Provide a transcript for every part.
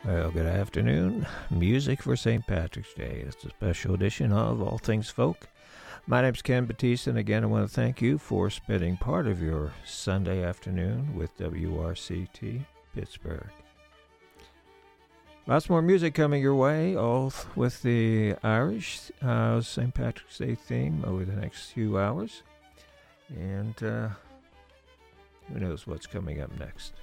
Well, good afternoon. Music for St. Patrick's Day. It's a special edition of All Things Folk. My name's Ken Batista, and again, I want to thank you for spending part of your Sunday afternoon with WRCT Pittsburgh. Lots more music coming your way, all with the Irish St. Patrick's Day theme over the next few hours. And who knows what's coming up next.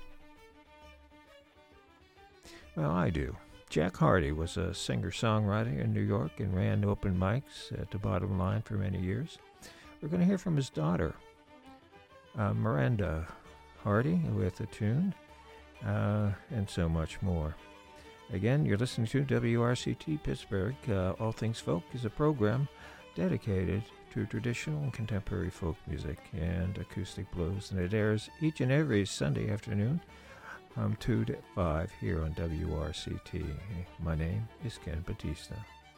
Well, I do. Jack Hardy was a singer-songwriter in New York and ran open mics at the Bottom Line for many years. We're going to hear from his daughter, Miranda Hardy, with a tune, and so much more. Again, you're listening to WRCT Pittsburgh. All Things Folk is a program dedicated to traditional and contemporary folk music and acoustic blues, and it airs each and every Sunday afternoon from 2 to 5 here on WRCT. My name is Ken Batista.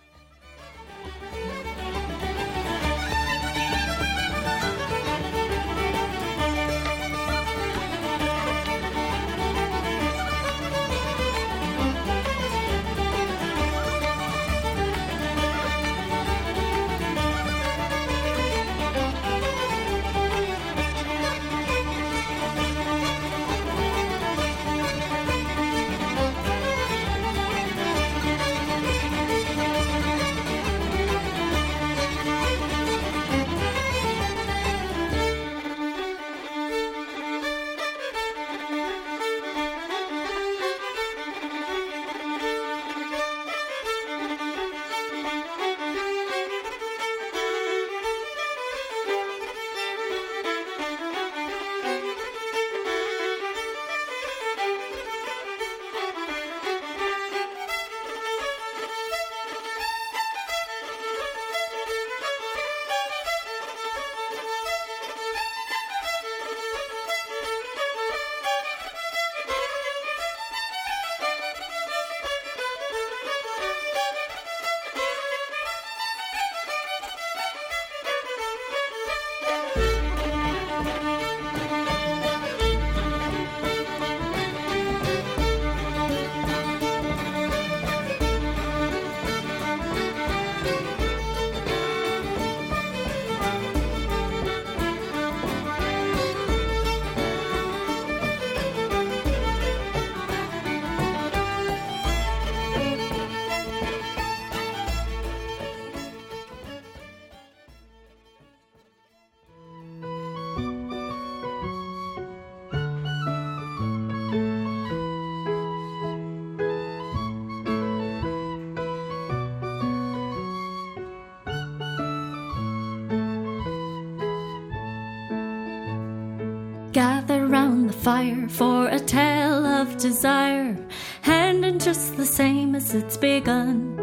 Gather round the fire for a tale of desire, ending just the same as it's begun.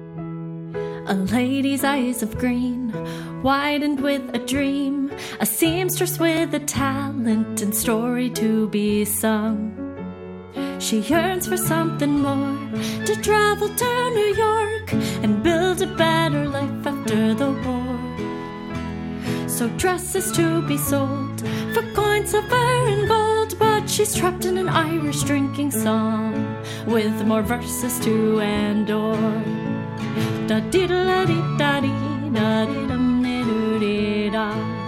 A lady's eyes of green, widened with a dream, a seamstress with a talent and story to be sung. She yearns for something more, to travel to New York and build a better life after the war. So dresses to be sold for coins, silver and gold, but she's trapped in an Irish drinking song with more verses to endure. Da dee da dee da dee da dee dum dee dee da.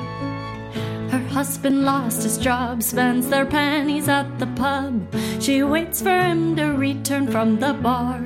Her husband lost his job, spends their pennies at the pub. She waits for him to return from the bar.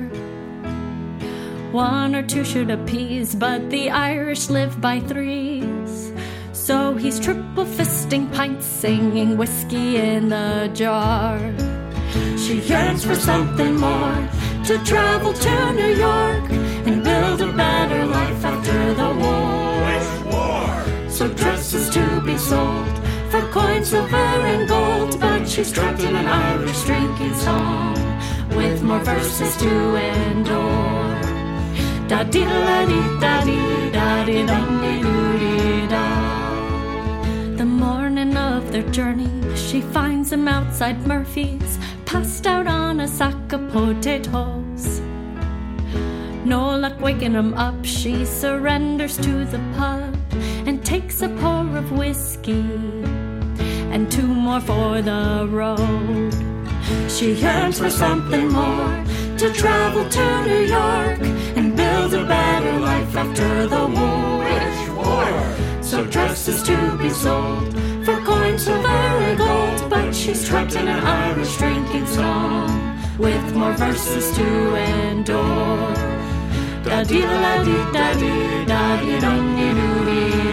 One or two should appease, but the Irish live by threes. So he's triple fisting pints, singing whiskey in the jar. She yearns for something more, to travel to New York and build a better life after the war. So dresses to be sold for coins, silver and gold, but she's trapped in an Irish drinking song with more verses to endure. Da dee da dee da dee da dee dum dee doo dee da. The morning of their journey, she finds him outside Murphy's, passed out on a sack of potatoes. No luck waking him up, she surrenders to the pub and takes a pour of whiskey and two more for the road. She yearns for something more, to travel to New York and build a better life after the war. Which war? So dresses to be sold for coins, silver, and gold. But she's trapped in an Irish drinking song with more verses to endure. Da dee da dee da dee da dee dum dee doo dee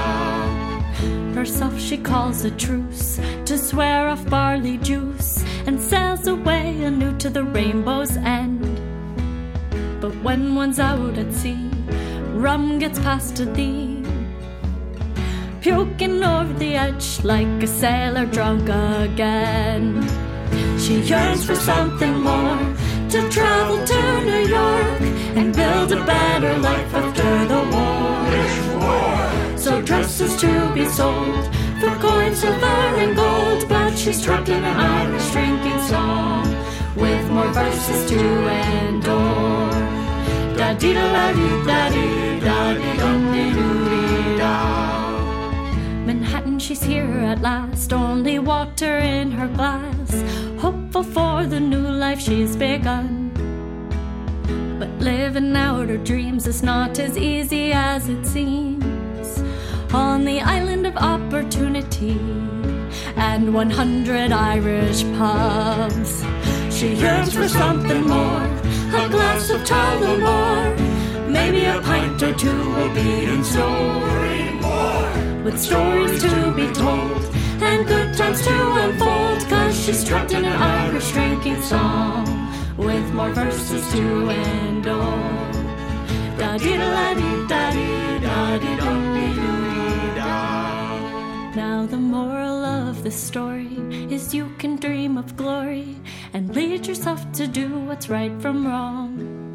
da. Herself she calls a truce to swear off barley juice and sails away anew to the rainbow's end. But when one's out at sea, rum gets passed to thee, puking over the edge like a sailor drunk again. She yearns for something more, to travel to New York and build a better life after the war. Which war? So dresses to be sold for coins, silver, and gold. But she's trapped in an Irish drinking song with more verses to endure. Da dee da dee da dee da dee dum dee doo dee da. Manhattan, she's here at last, only water in her glass, hopeful for the new life she's begun. But living out her dreams is not as easy as it seems. On the island of opportunity and 100 Irish pubs, she yearns for something more, a glass of Tullamore, maybe a pint or two will be in store. With stories to be told and good times to unfold, 'cause she's trapped in an Irish drinking song with more verses to endure. Da dee da dee da dee da dee dum dee doo dee da. Now the moral of the story is you can dream of glory and lead yourself to do what's right from wrong.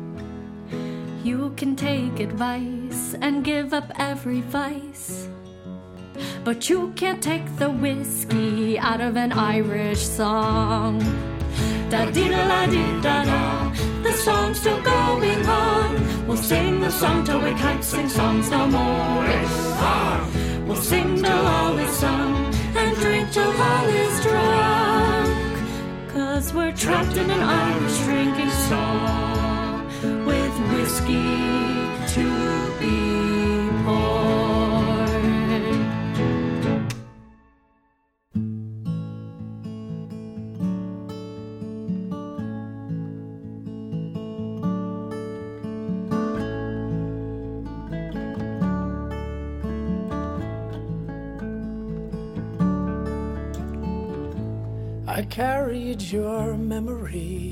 You can take advice and give up every vice, but you can't take the whiskey out of an Irish song. Da dee da dee da da, the song's still going on. We'll sing the song till we can't sing songs no more. We'll sing till all is sung and drink till all is drunk, 'cause we're trapped in an Irish drinking song with whiskey to be poured. I carried your memory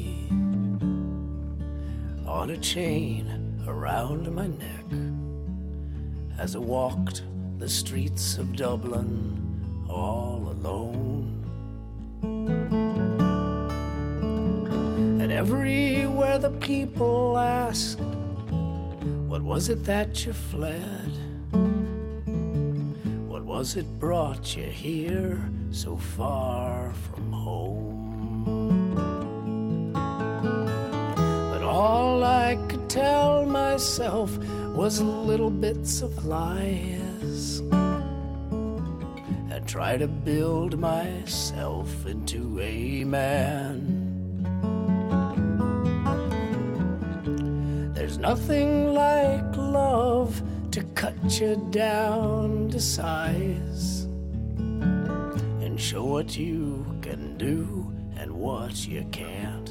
on a chain around my neck as I walked the streets of Dublin all alone. And everywhere the people asked, what was it that you fled? What was it brought you here so far from home? But all I could tell myself was little bits of lies, and try to build myself into a man. There's nothing like love to cut you down to size and show what you can do and what you can't.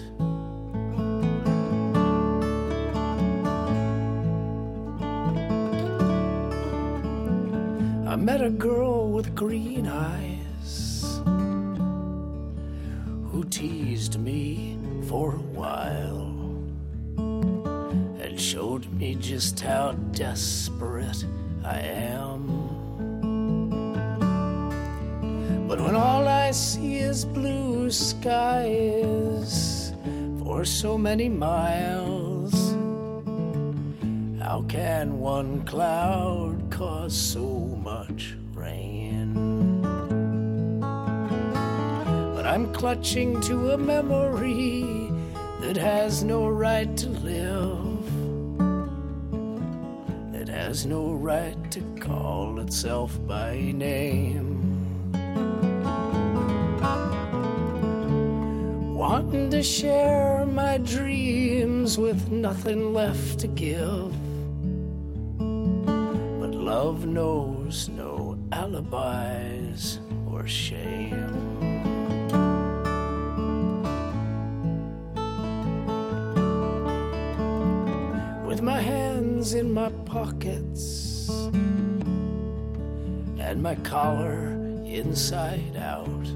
I met a girl with green eyes who teased me for a while and showed me just how desperate I am. But when all I see is blue skies for so many miles, how can one cloud cause so much rain? But I'm clutching to a memory that has no right to live, that has no right to call itself by wanting to share my dreams with nothing left to give. But love knows no alibis or shame. With my hands in my pockets and my collar inside out,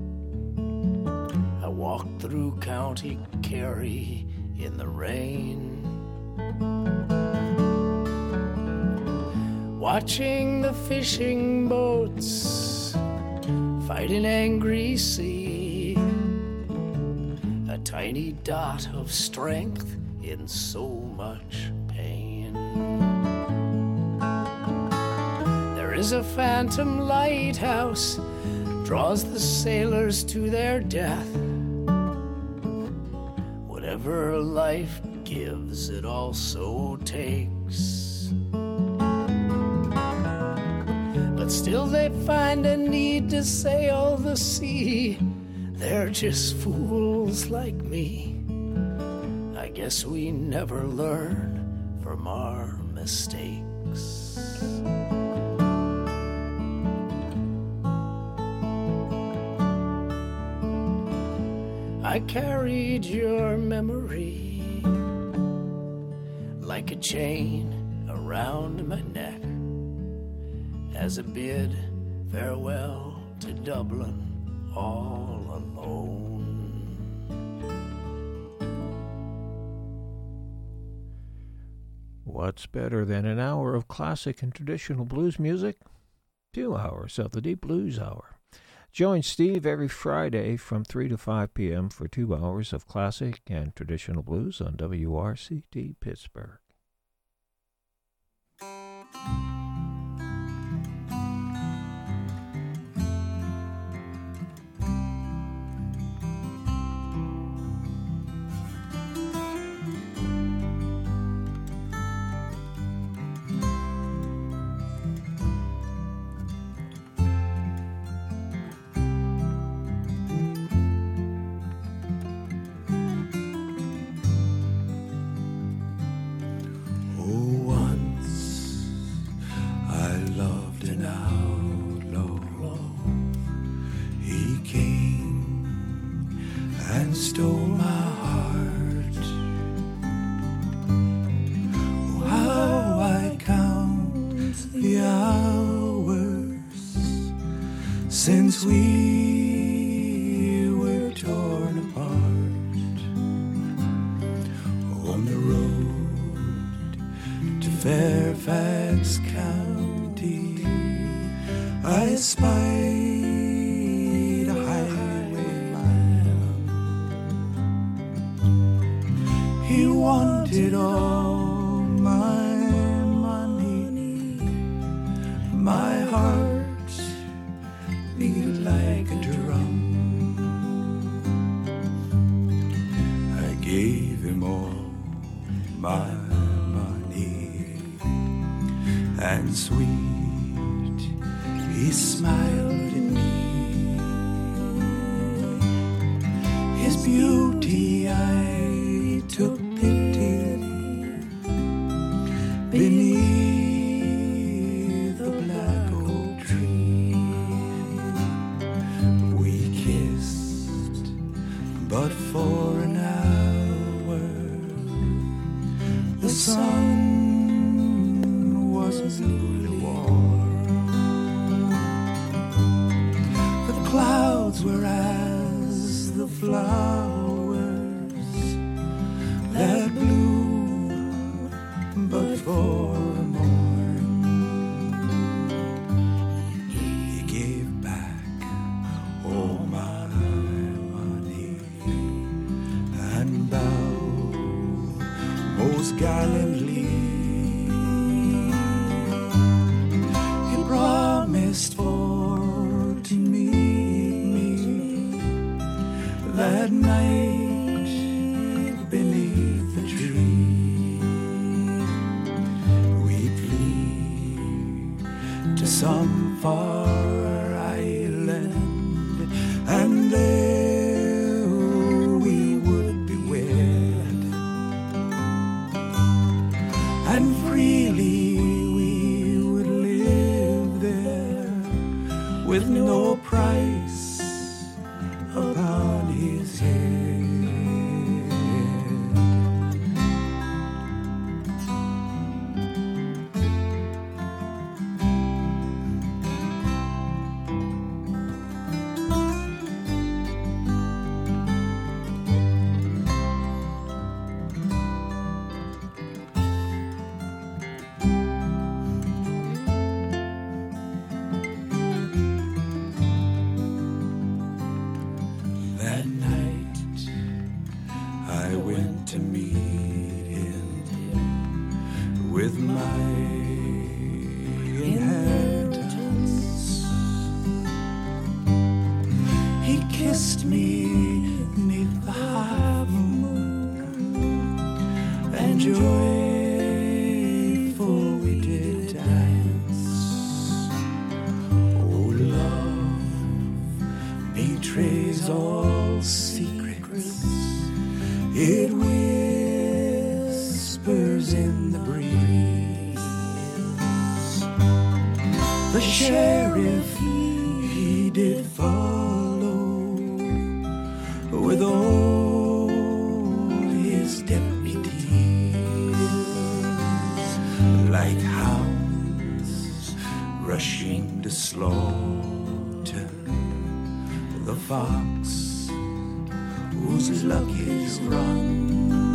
I walked through County Kerry in the rain, watching the fishing boats fight an angry sea, a tiny dot of strength in so much pain. There is a phantom lighthouse, draws the sailors to their death. Whatever life gives, it also takes. But still they find a need to sail the sea. They're just fools like me. I guess we never learn from our mistakes. I carried your memory like a chain around my neck as a bid farewell to Dublin all alone. What's better than an hour of classic and traditional blues music? 2 hours of the Deep Blues Hour. Join Steve every Friday from 3 to 5 p.m. for 2 hours of classic and traditional blues on WRCT Pittsburgh. Stole my heart. Oh, how I count the hours since we were torn apart. On the road to Fairfax County, I spied a highwayman. He wanted all my money. My heart beat like a drum. I gave him all my money, and sweet he smiled at me. His beauty I took pity beneath the black oak tree. We kissed, but for an hour. The sun wasn't really warm. The clouds were as the flowers that blew, but for a morn. He gave back all my money and bowed most gallantly. He promised for to meet me that night beneath the tree. We'd flee to some far island, and there we and freely we would live there with no price upon his head. That night I went to meet him with my inheritance. He kissed me neath the half moon, and joyful we did dance. Oh, love betrays all secrets. It whispers in the breeze. The sheriff, he did follow with all his deputies, like hounds rushing to slaughter the fox whose luck is run.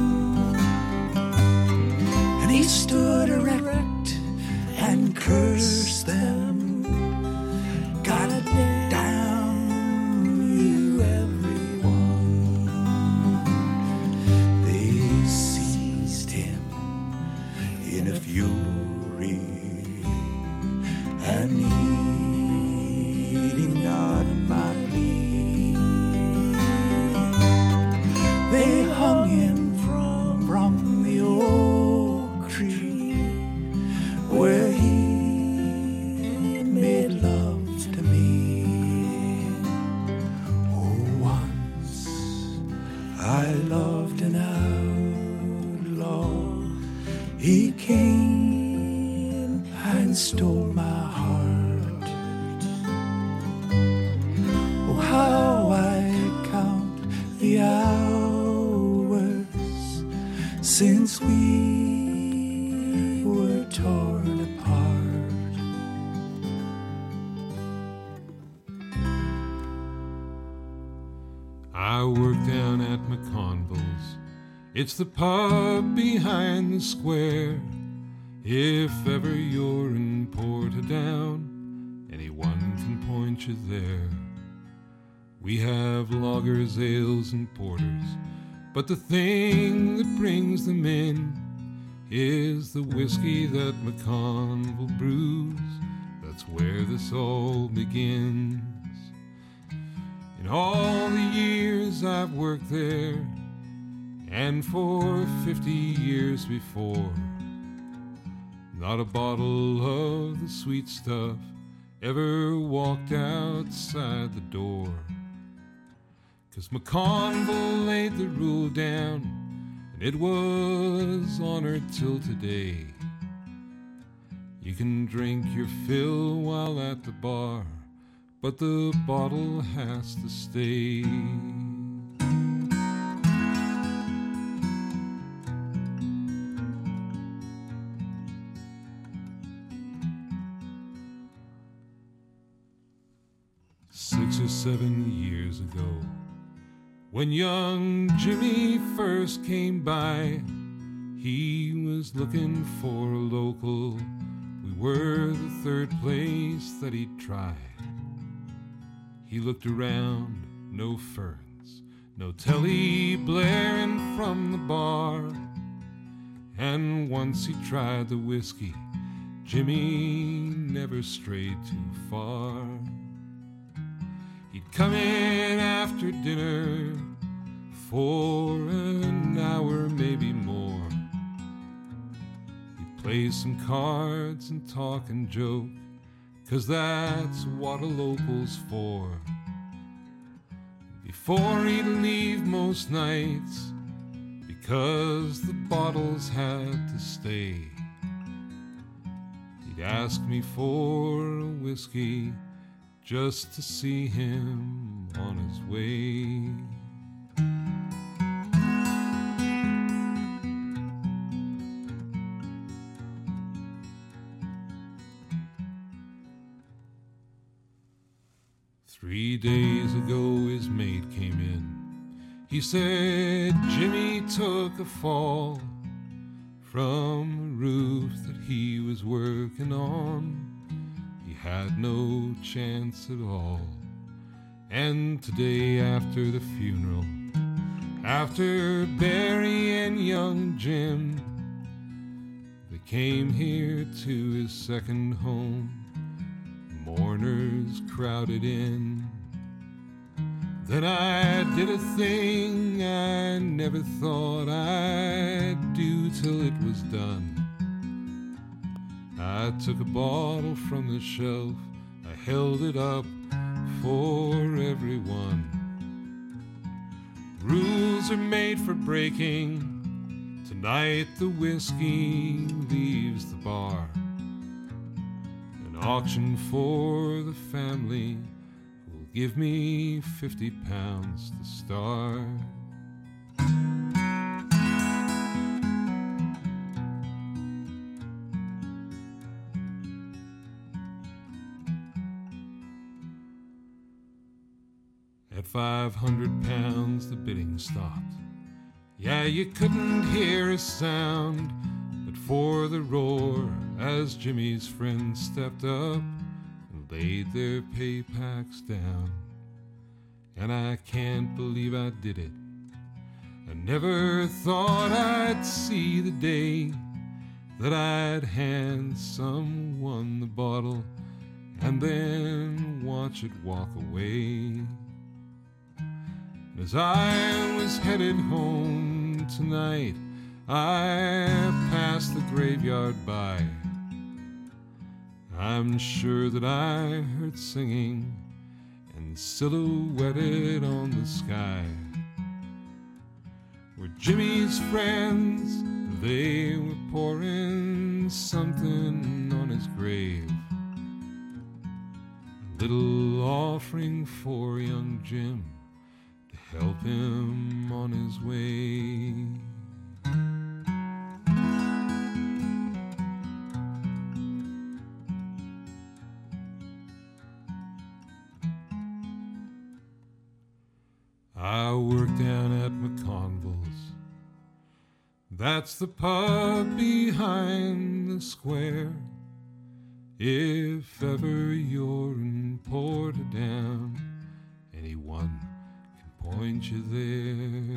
And he stood erect and cursed them. God damn you, everyone. They seized him in a fury, and heeding not my plea, they hung him from the oak tree where he made love to me. Oh, once I loved an outlaw. He came and stole my heart. Oh, how I count the hours since we were torn apart. I work down at McConville's. It's the pub behind the square. If ever you're in Portadown, anyone can point you there. We have lagers, ales, and porters, but the thing that brings them in is the whiskey that McConville brews. That's where this all begins. In all the years I've worked there, and for 50 years before, not a bottle of the sweet stuff ever walked outside the door. 'Cause McConville laid the rule down, and it was honored till today. You can drink your fill while at the bar, but the bottle has to stay. Six or 7 years ago, when young Jimmy first came by, he was looking for a local. We were the third place that he'd try. He looked around, no ferns, no telly blaring from the bar. And once he tried the whiskey, Jimmy never strayed too far. He'd come in after dinner for an hour, maybe more. He'd play some cards and talk and joke, 'cause that's what a local's for. Before he'd leave most nights, because the bottles had to stay, asked me for a whiskey just to see him on his way. Three days ago his mate came in. He said Jimmy took a fall from a roof that he was working on. He had no chance at all. And today after the funeral, after burying young Jim, they came here to his second home. Mourners crowded in. Then I did a thing I never thought I'd do till it was done. I took a bottle from the shelf, I held it up for everyone. Rules are made for breaking. Tonight the whiskey leaves the bar. An auction for the family will give me 50 pounds to start. At 500 pounds the bidding stopped. Yeah, you couldn't hear a sound but for the roar as Jimmy's friends stepped up and laid their pay packs down. And I can't believe I did it. I never thought I'd see the day that I'd hand someone the bottle and then watch it walk away. As I was headed home tonight, I passed the graveyard by. I'm sure that I heard singing and silhouetted on the sky were Jimmy's friends. They were pouring something on his grave, a little offering for young Jim to help him on his way. I work down at McConville's. That's the pub behind the square. If ever you're in Portadown, anyone can point you there.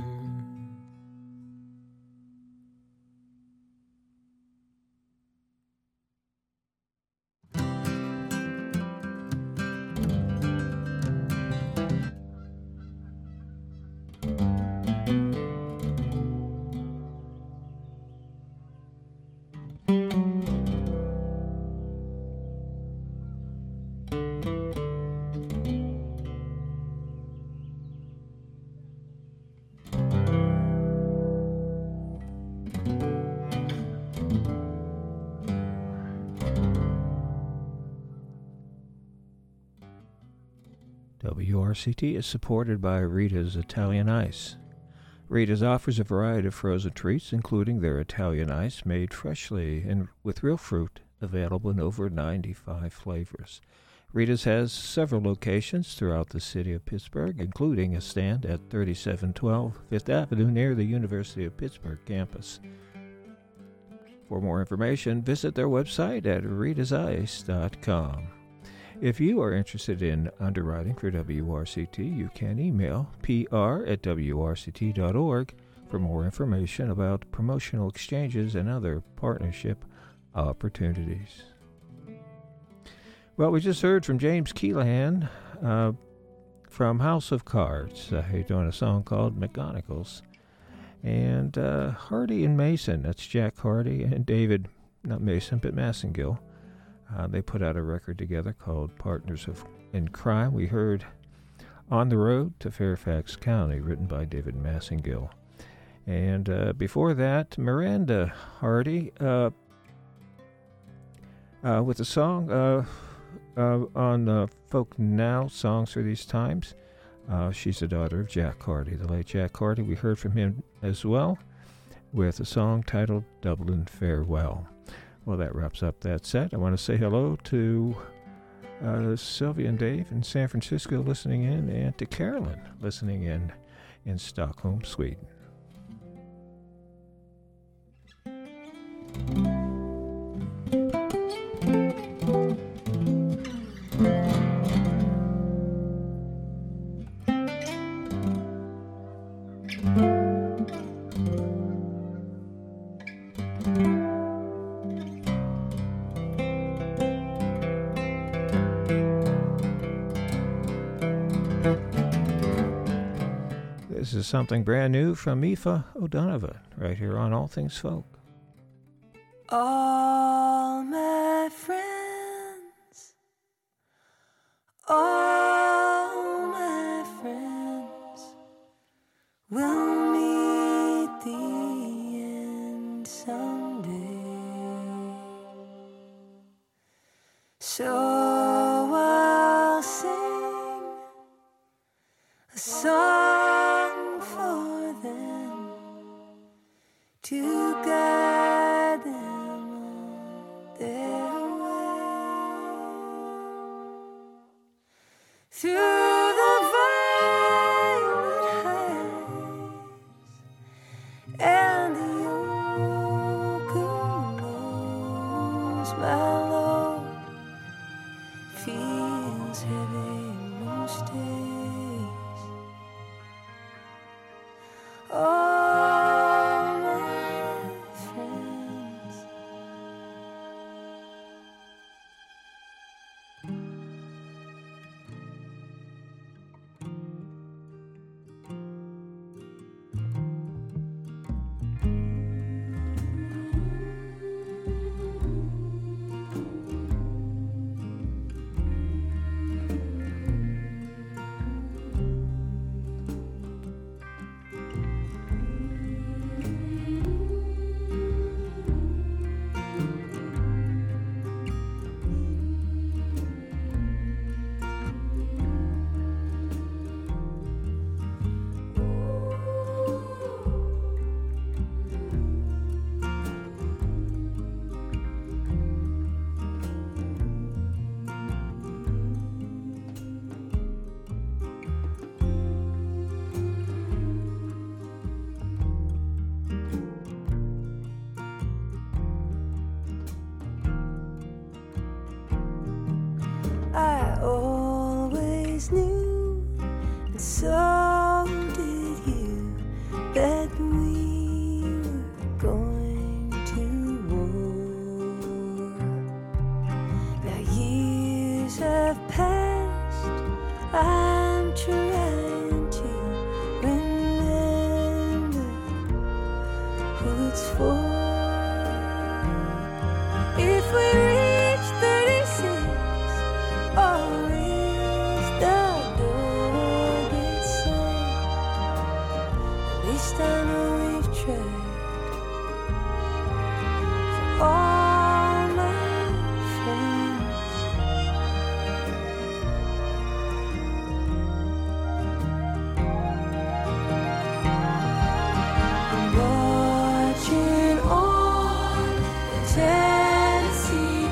WRCT is supported by Rita's Italian Ice. Rita's offers a variety of frozen treats, including their Italian Ice made freshly and with real fruit, available in over 95 flavors. Rita's has several locations throughout the city of Pittsburgh, including a stand at 3712 Fifth Avenue near the University of Pittsburgh campus. For more information, visit their website at ritasice.com. If you are interested in underwriting for WRCT, you can email pr@wrct.org for more information about promotional exchanges and other partnership opportunities. Well, we just heard from James Keelahan from House of Cards. He's doing a song called McGonagals. And Hardy and Mason, that's Jack Hardy and David, not Mason, but Massengill. They put out a record together called Partners in Crime. We heard On the Road to Fairfax County, written by David Massengill. And before that, Miranda Hardy with a song on Folk Now, Songs for These Times. She's the daughter of Jack Hardy, the late Jack Hardy. We heard from him as well with a song titled Dublin Farewell. Well, that wraps up that set. I want to say hello to Sylvia and Dave in San Francisco listening in, and to Carolyn listening in Stockholm, Sweden. This is something brand new from Aoife O'Donovan, right here on All Things Folk. All my friends, all my friends will meet the end someday. So I'll sing a song for them to guide them on their way through the violet heights and the oak groves. My load feels heavy most days. All my friends. I always knew, and so did you, that we were going to war. Now years have passed, I'm trying to remember who it's for. If we reach 36, or is the door gets slammed? At least I know we've tried. For all my friends, I'm watching on the Tennessee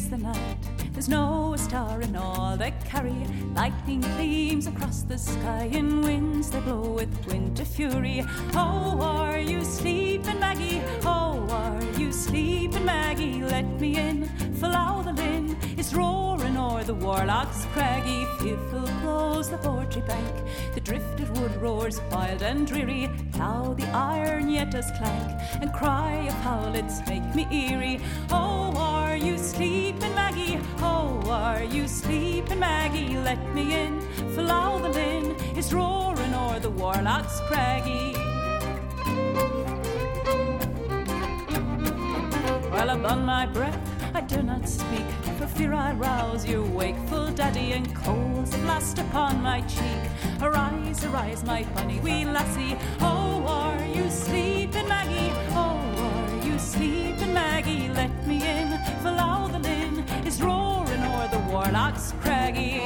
is the night. There's no star in all that carry. Lightning gleams across the sky, and winds that blow with winter fury. Oh, are you sleeping, Maggie? Oh, are you sleeping, Maggie? Let me in. Follow the Lynn is roaring o'er the Warloch's craggy. Fearful blows the Portree bank. The drifted wood roars wild and dreary. Plough the iron yet does clank, and cry of howlets make me eerie. Oh, are you sleeping, Maggie? Oh, are you sleeping, Maggie? Let me in. Follow the Lynn is roaring o'er the Warloch's craggy. While upon my breath I do not speak, for fear I rouse your wakeful daddy, and coals of blast upon my cheek. Arise, arise, my bonny wee lassie. Oh, are you sleeping, Maggie? Oh, are you sleeping, Maggie? Let me in. Follow the Lynn is roaring o'er the Warloch's craggy.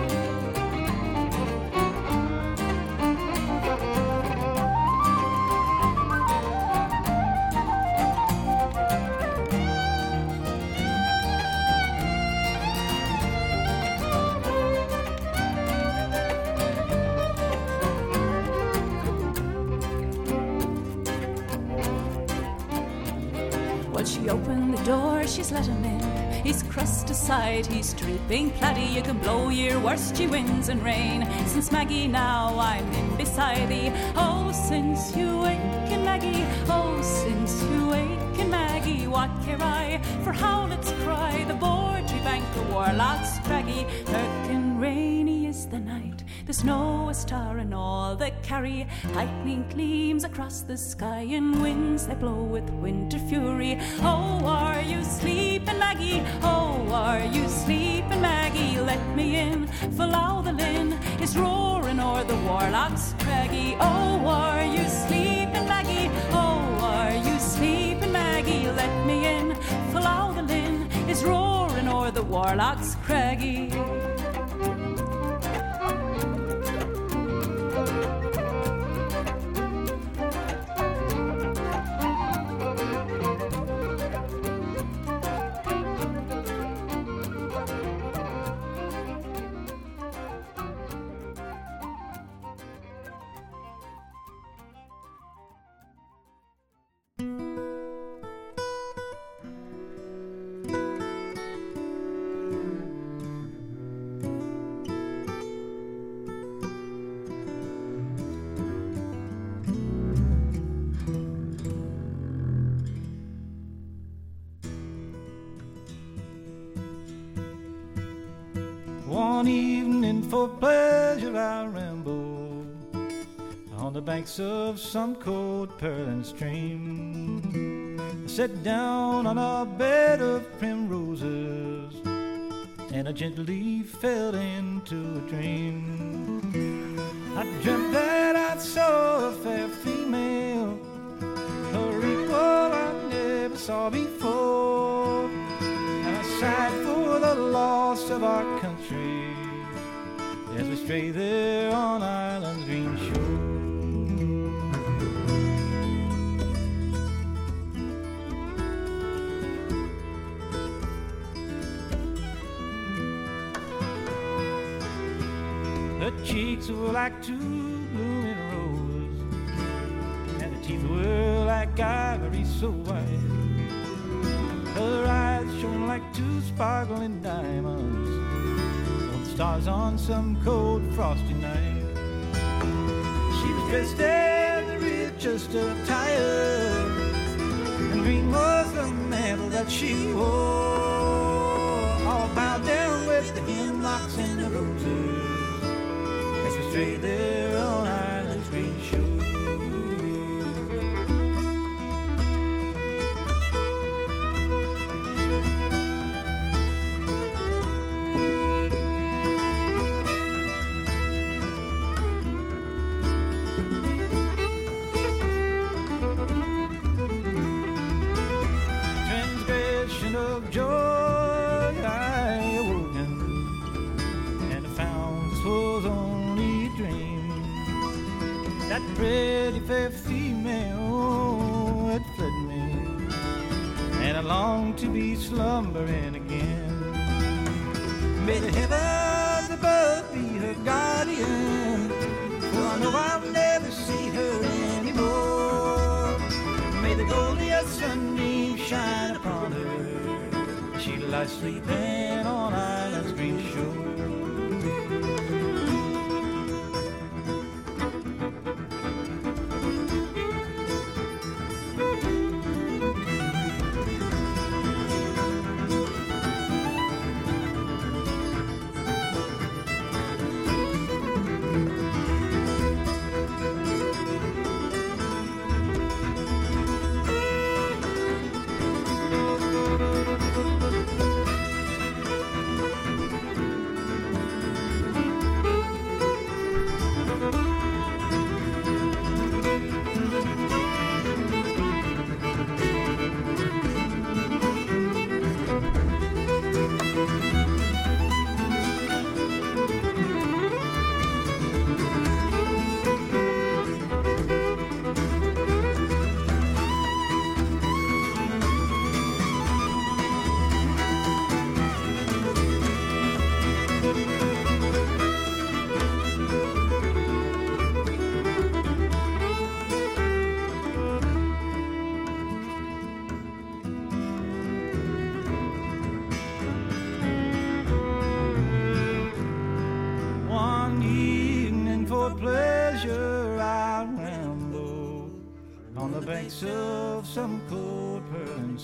She opened the door, she's let him in. He's crossed aside, he's dripping plaiddy. You can blow your worst, ye winds and rain. Since Maggie now I'm in beside thee. Oh, since you waken, Maggie. Oh, since you waken, Maggie. What care I for howlets cry? The Portree bank, the Warloch's craggy. Murk and rainy is the night. There's no a star in all that carry. Lightning gleams across the sky, and winds that blow with winter fury. Oh, are you sleeping, Maggie? Oh, are you sleeping, Maggie? Let me in. Follow the Lynn is roaring o'er the Warloch's craggy. Oh, are you sleeping, Maggie? Oh, are you sleeping, Maggie? Let me in. Follow the Lynn is roaring o'er the Warloch's craggy. One evening for pleasure I rambled on the banks of some cold purling stream. I sat down on a bed of primroses, and I gently fell into a dream. I dreamt that I saw a fair female, her equal I never saw before. And I sighed for the loss of our country as we stray there on Ireland's green shore. Her cheeks were like two blooming roses, and her teeth were like ivory so white. Her eyes shone like two sparkling diamonds, on stars on some cold frosty night. She was dressed in the richest attire, and green was the mantle that she wore, all bowed down with the hemlocks and the roses, as we strayed there on Ireland's green shore. Of joy I awoken, and I found this was only a dream. That pretty fair female had fled me, and I longed to be slumbering again. the heavens above be her guardian, for I know I'll never see her anymore. May the golden sunbeam shine upon her, she lies sleeping on island's green shore. Of some cold purling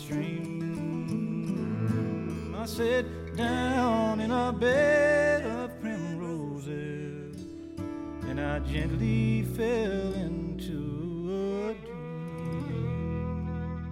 stream, I sat down in a bed of primroses, and I gently fell into a dream.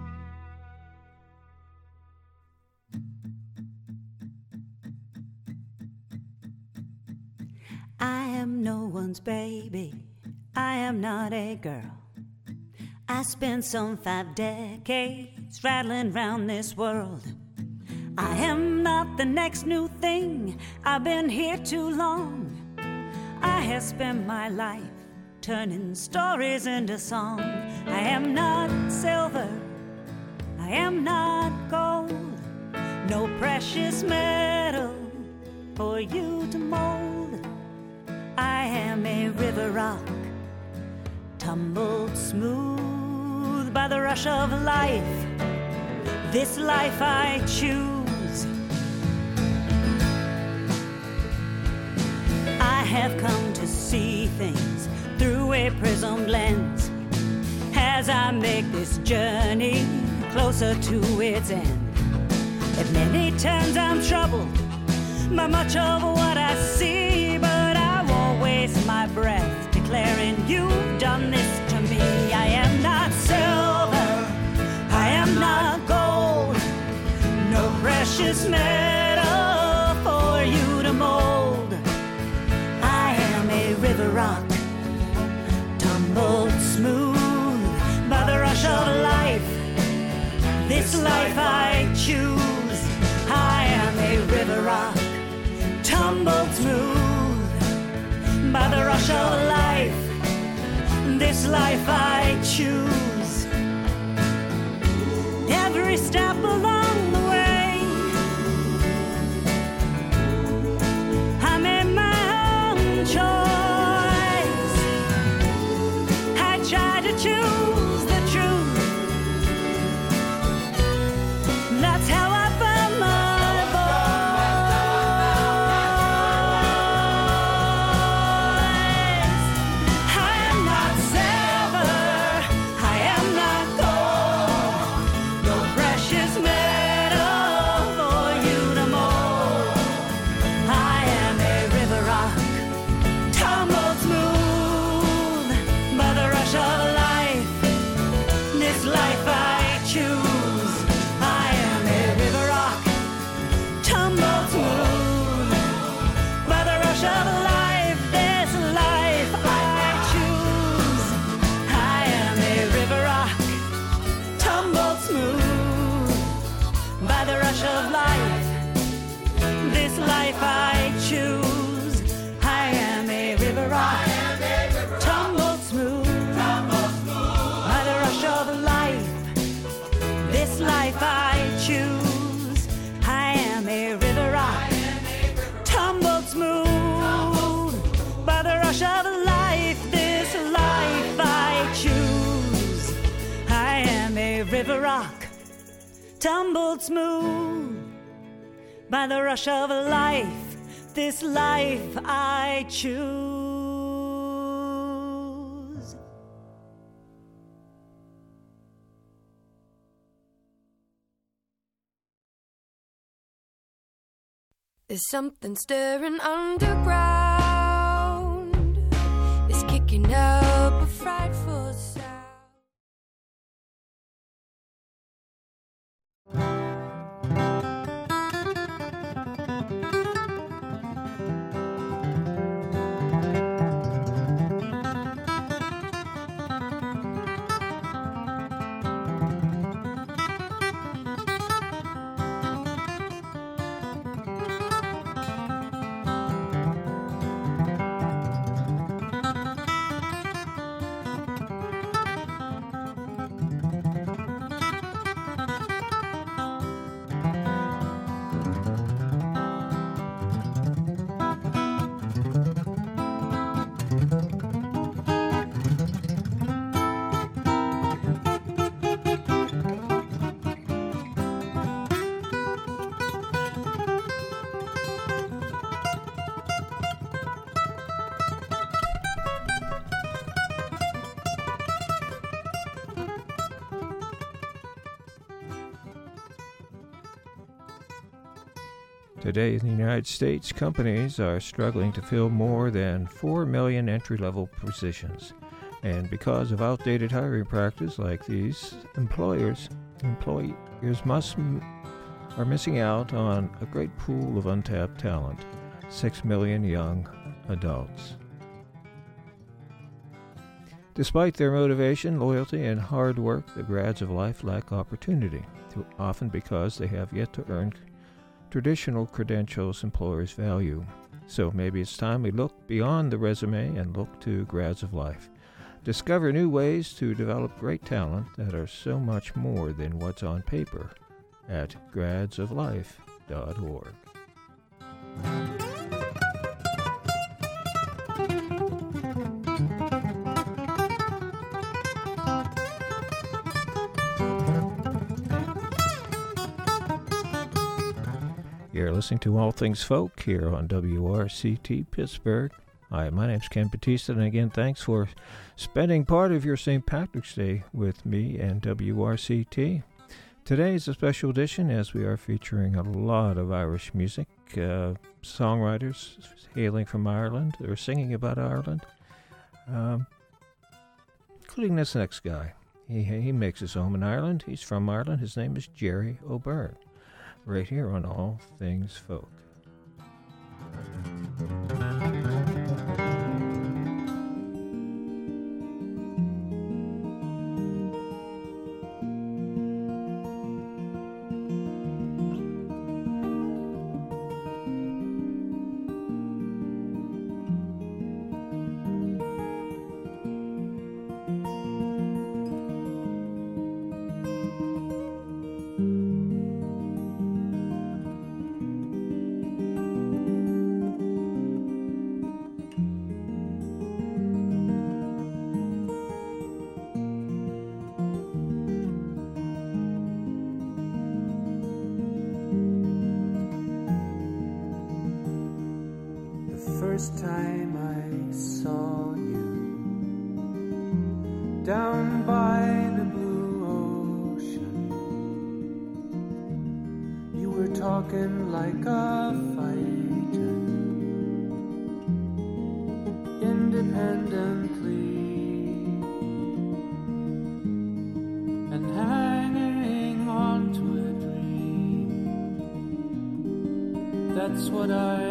I am no one's baby, I am not a girl. I spent some 5 decades rattling round this world. I am not the next new thing, I've been here too long. I have spent my life turning stories into song. I am not silver, I am not gold, no precious metal for you to mold. I am a river rock, tumbled smooth by the rush of life. This life I choose. I have come to see things through a prismed lens as I make this journey closer to its end. At many turns I'm troubled by much of what I see, but I won't waste my breath declaring you've done this to me. I am not silver, I am not gold, no precious metal for you to mold. I am a river rock, tumbled smooth by the rush of life. This life I choose. I am a river rock, tumbled smooth by the rush of life. This life I choose. Every step along the way, I made my own choice. I tried to choose the truth. That's how I found my of life. This life I choose. I am a river rock, tumbled smooth by the rush of life. This life I choose. I am a river rock, tumbled tumbled smooth by the rush of life, this life I choose. There's something stirring underground. It's kicking up a frightful sound. Today in the United States, companies are struggling to fill more than 4 million entry-level positions. And because of outdated hiring practices like these, employers are missing out on a great pool of untapped talent, 6 million young adults. Despite their motivation, loyalty, and hard work, the grads of life lack opportunity, often because they have yet to earn traditional credentials employers value. So maybe it's time we look beyond the resume and look to grads of life. Discover new ways to develop great talent that are so much more than what's on paper at gradsoflife.org. You're listening to All Things Folk here on WRCT Pittsburgh. Hi, my name's Ken Batista, and again, thanks for spending part of your St. Patrick's Day with me and WRCT. Today is a special edition as we are featuring a lot of Irish music, songwriters hailing from Ireland or singing about Ireland, including this next guy. He makes his home in Ireland. He's from Ireland. His name is Jerry O'Byrne. Right here on All Things Folk. First time I saw you down by the blue ocean, you were talking like a fighter, independently, and hanging on to a dream. That's what I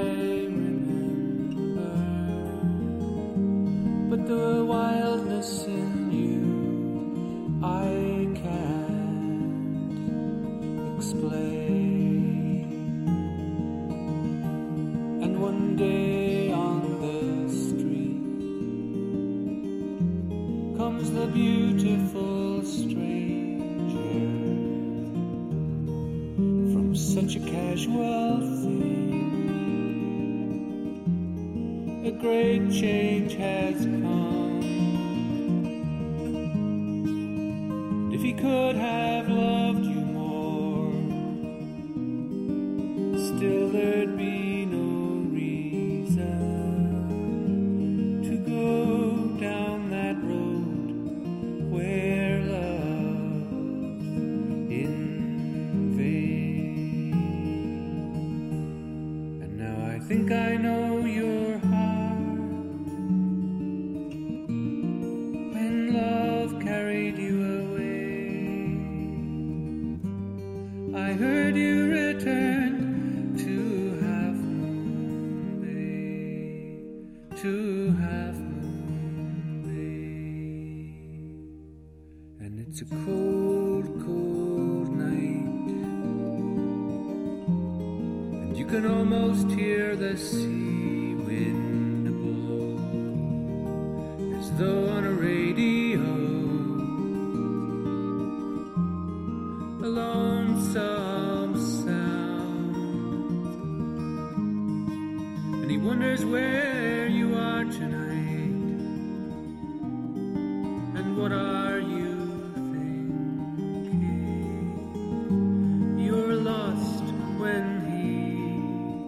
the wildness in you I can't explain. And one day on the street comes the beautiful stranger from such a casual thing. A great change has come. If he could have loved you more, still there'd be no reason to go down that road where love's in vain. And now I think I know your heart when love carried you away. I heard you return to Half Moon Bay, to Half Moon Bay. And it's a cold, cold night, and you can almost hear the sea wind blow, as though on a radio, a lonesome sound. And he wonders where you are tonight, and what are you thinking? You're lost when he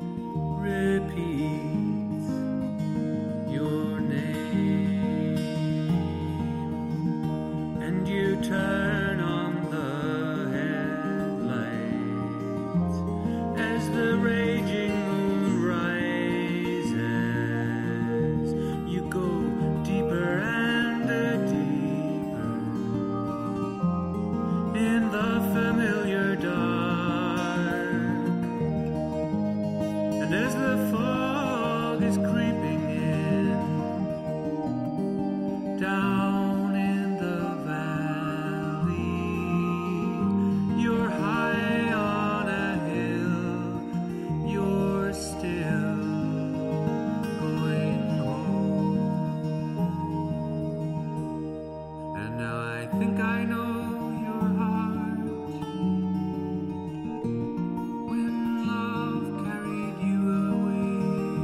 repeats your name, and you turn on the headlights as the raging moon rises. You go deeper and deeper in the familiar dark, and as the fog is creeping in, down in the valley, you're high on a hill, you're still going home. And now I think I know your heart when love carried you away.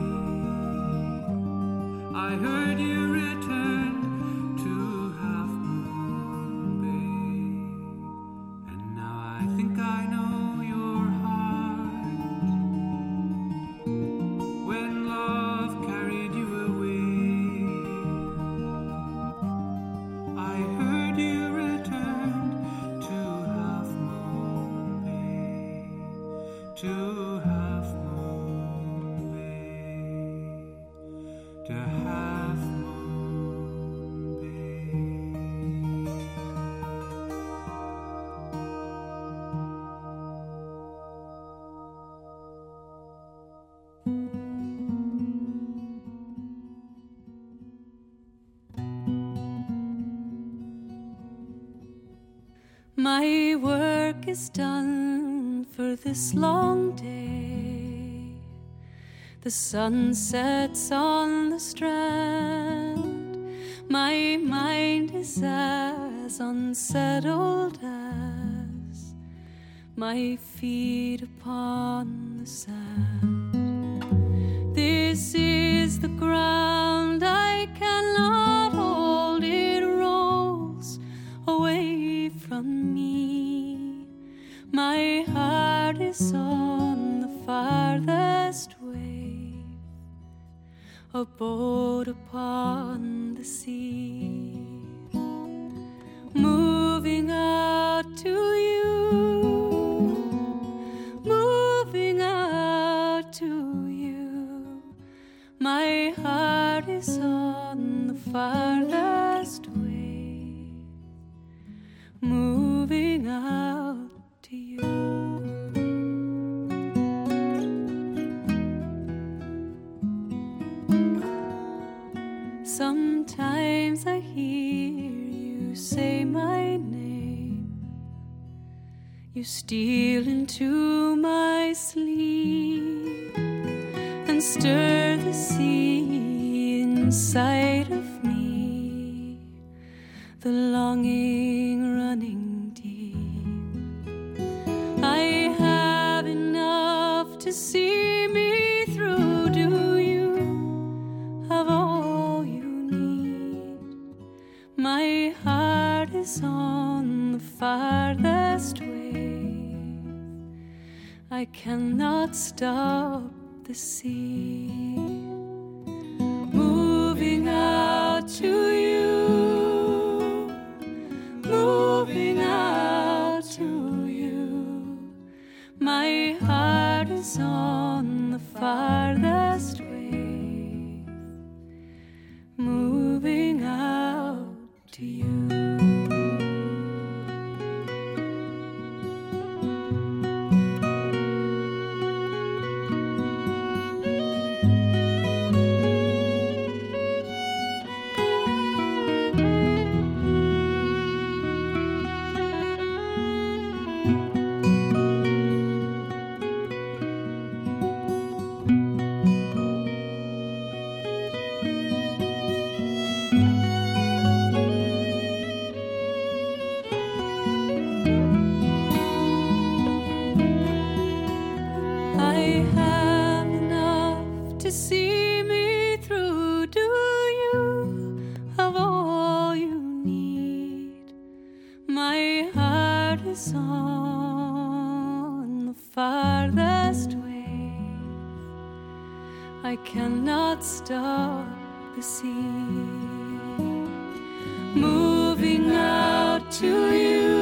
I heard you return to Half Moon Bay, and now I think I know your heart when love carried you away. I heard you return to Half Moon Bay, to Half Moon Bay, to Half Moon Bay. My work is done for this long day. The sun sets on the strand. My mind is as unsettled as my feet upon the sand. This is the ground I cannot hold. It rolls away from me. My heart is on the farthest wave, a boat upon the sea, moving out to you, moving out to you. My heart is on the farthest wave, moving out to you. Sometimes I hear you say my name. You steal into my sleep and stir the sea inside of me, the longing running deep. I have enough to see me through. Do you have all you need? My heart is on the farthest wave. I I cannot stop the sea moving out to you, moving out to you. My heart is on the farthest wave, moving out to you. I cannot stop the sea moving out to you,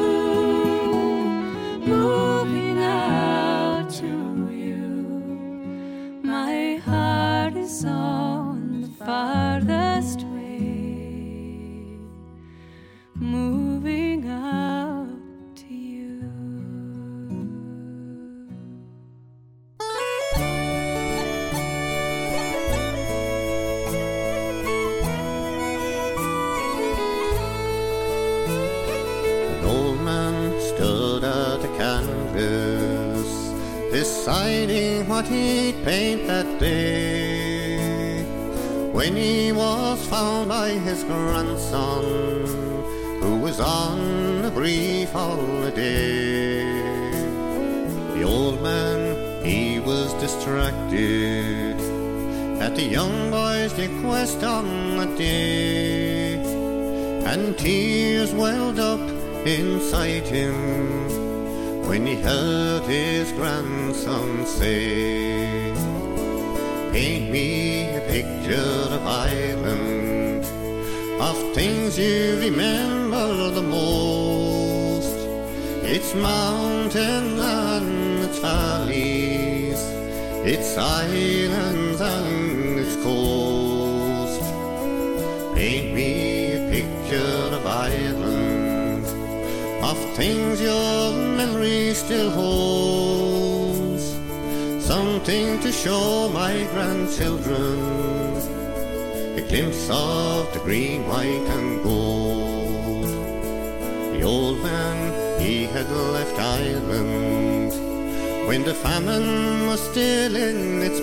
moving out to you. My heart is on the farthest wave, moving out to you. Deciding what he'd paint that day, when he was found by his grandson, who was on a brief holiday. The old man, he was distracted at the young boy's request on that day, and tears welled up inside him when he heard his grandson say, paint me a picture of Ireland, of things you remember the most, its mountains and its valleys, its islands and its coast. Paint me a picture of Ireland, of things your memory still holds, something to show my grandchildren, a glimpse of the green, white and gold. The old man, he had left Ireland when the famine was still in its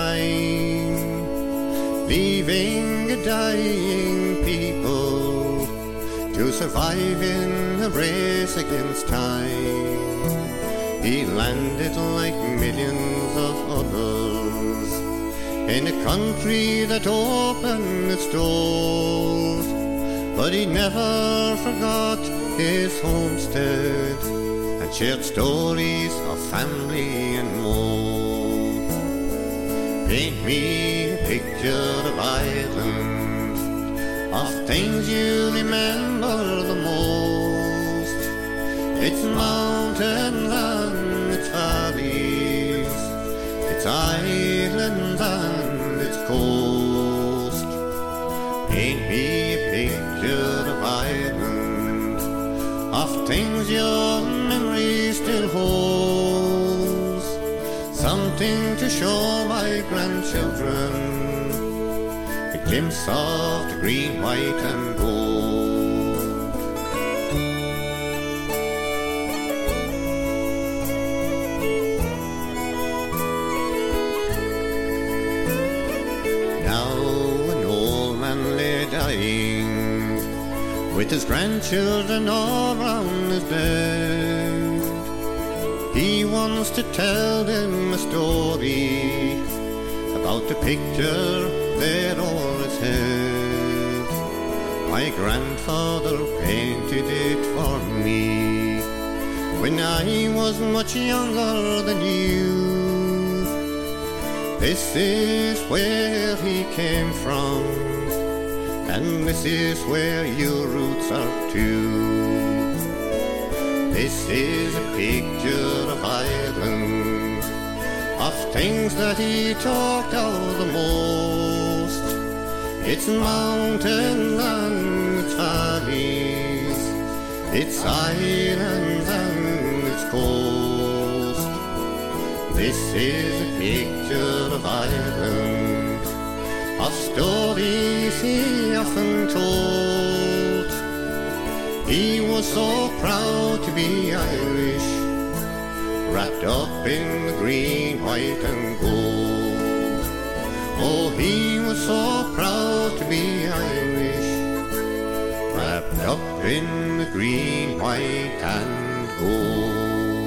prime, leaving a dying people to survive in a race against time. He landed like millions of others in a country that opened its doors, but he never forgot his homestead and shared stories of family and more. Paint me a picture of Ireland, of things you remember the most, its mountains and its valleys, its islands and its coast. Paint me a picture of Ireland, of things your memory still holds, something to show my grandchildren, a glimpse of the green, white and gold. Now an old man lay dying, with his grandchildren all round his bed. He wants to tell them a story about the picture there on his head. My grandfather painted it for me when I was much younger than you. This is where he came from, and this is where your roots are too. This is a picture of Ireland, of things that he talked of the most. It's mountains and it's valleys, it's islands and it's coast. This is a picture of Ireland, of stories he often told. He was so proud to be Irish, wrapped up in the green, white and gold. Oh, he was so proud to be Irish, wrapped up in the green, white and gold.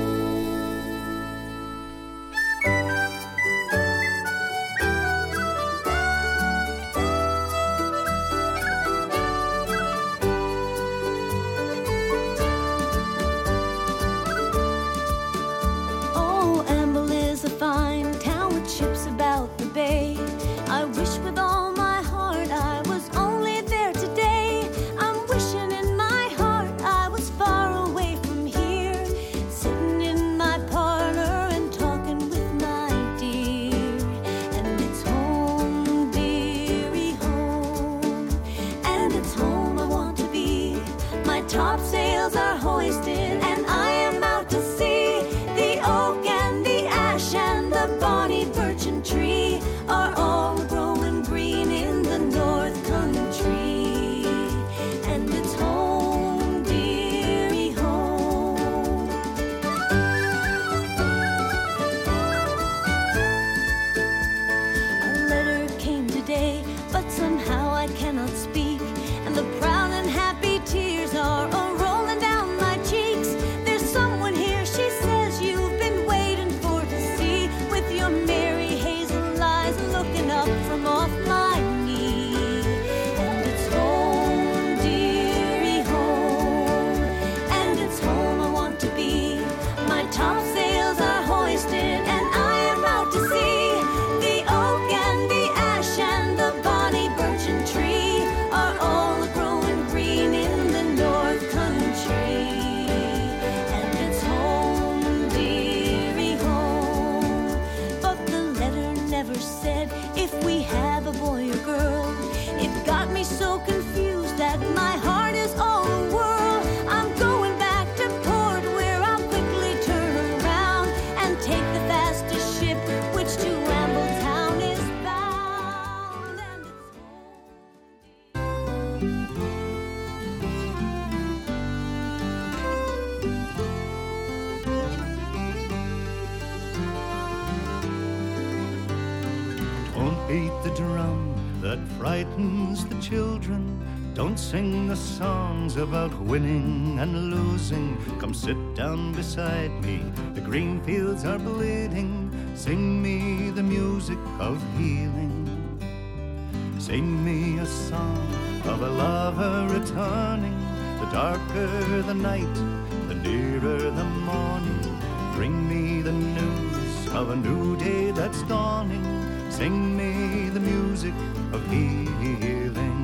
Don't sing the songs about winning and losing. Come sit down beside me, the green fields are bleeding. Sing me the music of healing. Sing me a song of a lover returning. The darker the night, the nearer the morning. Bring me the news of a new day that's dawning. Sing me the music of healing.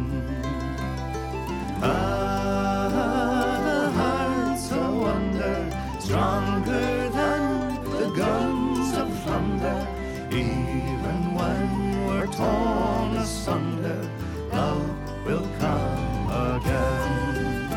Ah, the heart's a wonder, stronger than the guns of thunder. Even when we're torn asunder, love will come again.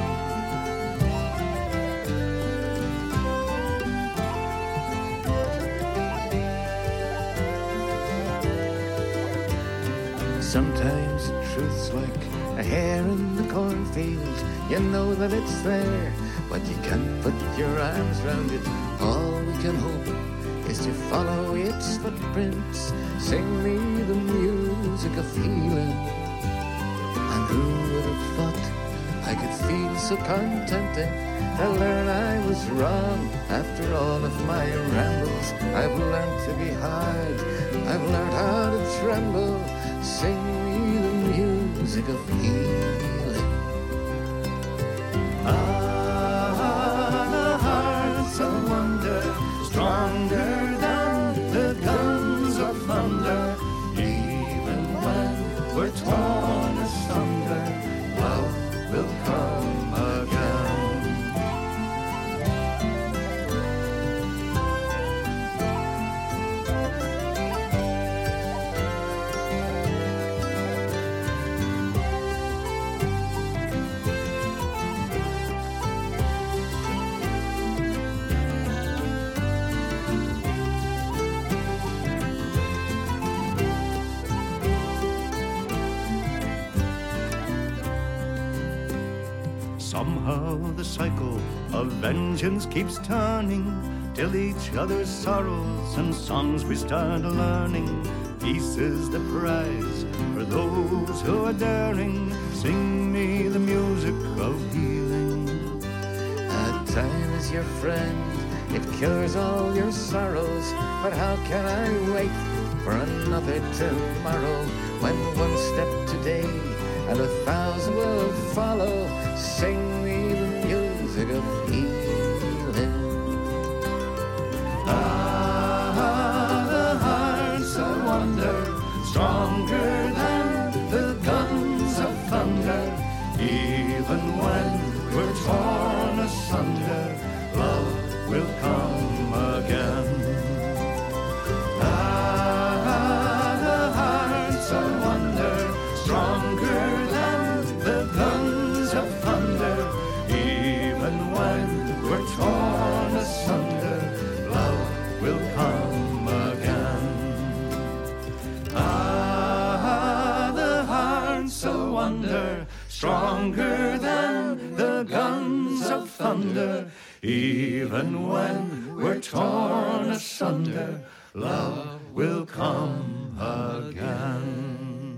Sometimes the truth's like a hair in the cornfield. You know that it's there, but you can't put your arms round it. All we can hope is to follow its footprints. Sing me the music of healing. And who would have thought I could feel so contented to learn I was wrong after all of my rambles. I've learned to be hard, I've learned how to tremble. Sing me the music of healing. Ah, the heart's a we're torn asunder, love will come again. Somehow the cycle of vengeance keeps turning, till each other's sorrows and songs we start learning. Peace is the prize for those who are daring. Sing me the music of healing. Time is your friend, it cures all your sorrows. But how can I wait for another tomorrow, when one step today and 1,000 will follow? Sing me the music of healing. The heart's a wonder, stronger than the guns of thunder. Even when we're torn asunder, love will come again. The heart's a wonder, stronger than the guns of thunder. Even when we're torn asunder, love will come again. The heart's a wonder, stronger than the guns of thunder. Even when we're torn asunder, love will come again.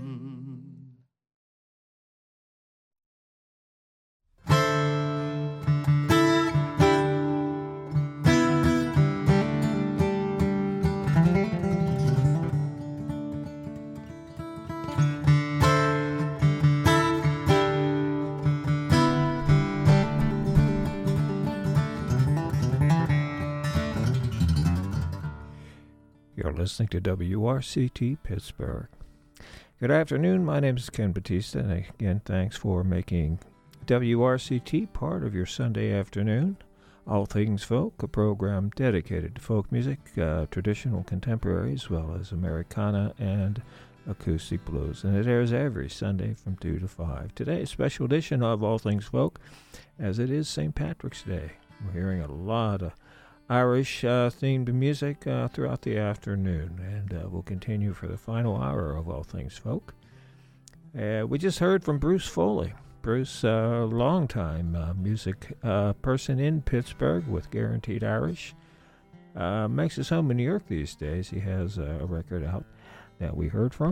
You're listening to WRCT Pittsburgh. Good afternoon. My name is Ken Batista, and again, thanks for making WRCT part of your Sunday afternoon. All Things Folk, a program dedicated to folk music, traditional, contemporary, as well as Americana and acoustic blues. And it airs every Sunday from 2 to 5. Today, a special edition of All Things Folk, as it is St. Patrick's Day. We're hearing a lot of Irish-themed music throughout the afternoon, and we'll continue for the final hour of All Things Folk. We just heard from Bruce Foley. Bruce, a long-time music person in Pittsburgh with Guaranteed Irish. Makes his home in New York these days. He has a record out that we heard from.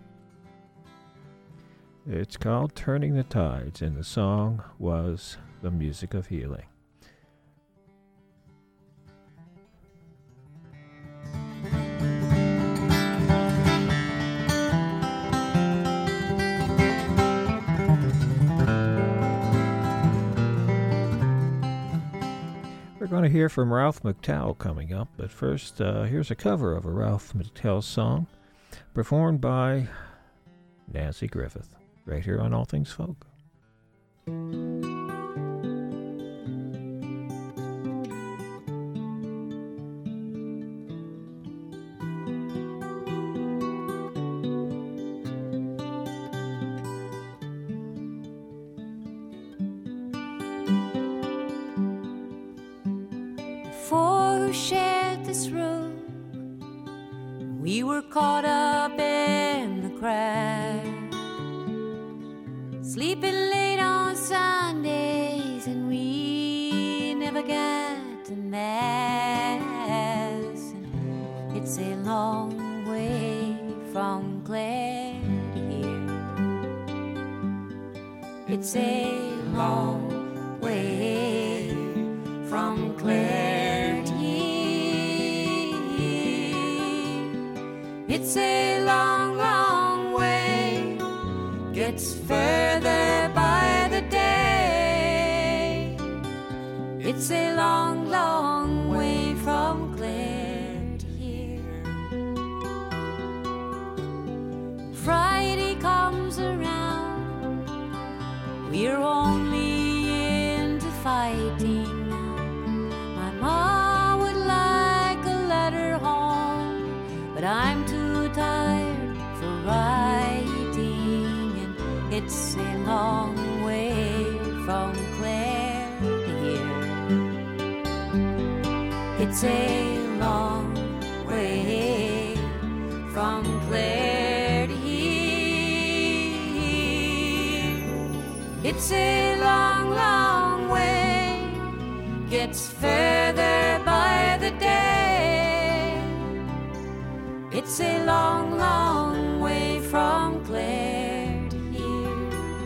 It's called Turning the Tides, and the song was The Music of Healing. We're going to hear from Ralph McTell coming up, but first, here's a cover of a Ralph McTell song performed by Nancy Griffith, right here on All Things Folk. Shared this room, we were caught up in the crowd, sleeping late on Sundays, and we never got to Mass. It's a long way from Clare to here. It's a long way from Clare to here. It's a long, long way, gets further by the day. It's a long, long way from Clare to here. Friday comes You're only into fighting. My mom would like a letter home, but I'm too tired for writing, and it's a long way from Clare to here. It's a long way from Clare to here. It's a long, long way, gets further by the day. It's a long, long way from Clare to here.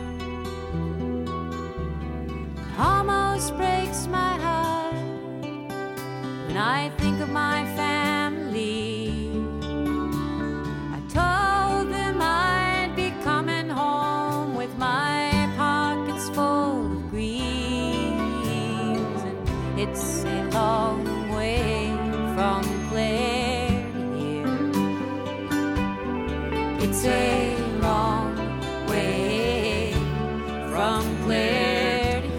Almost breaks my heart when I think of my family. I told them I'd be coming home with my pockets full of greens, and it's a long way from Clare to here. It's a long way from Clare to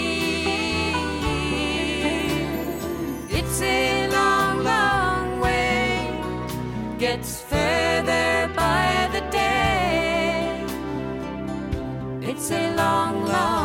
here. It's a long, long way, gets further by the day. It's a long, long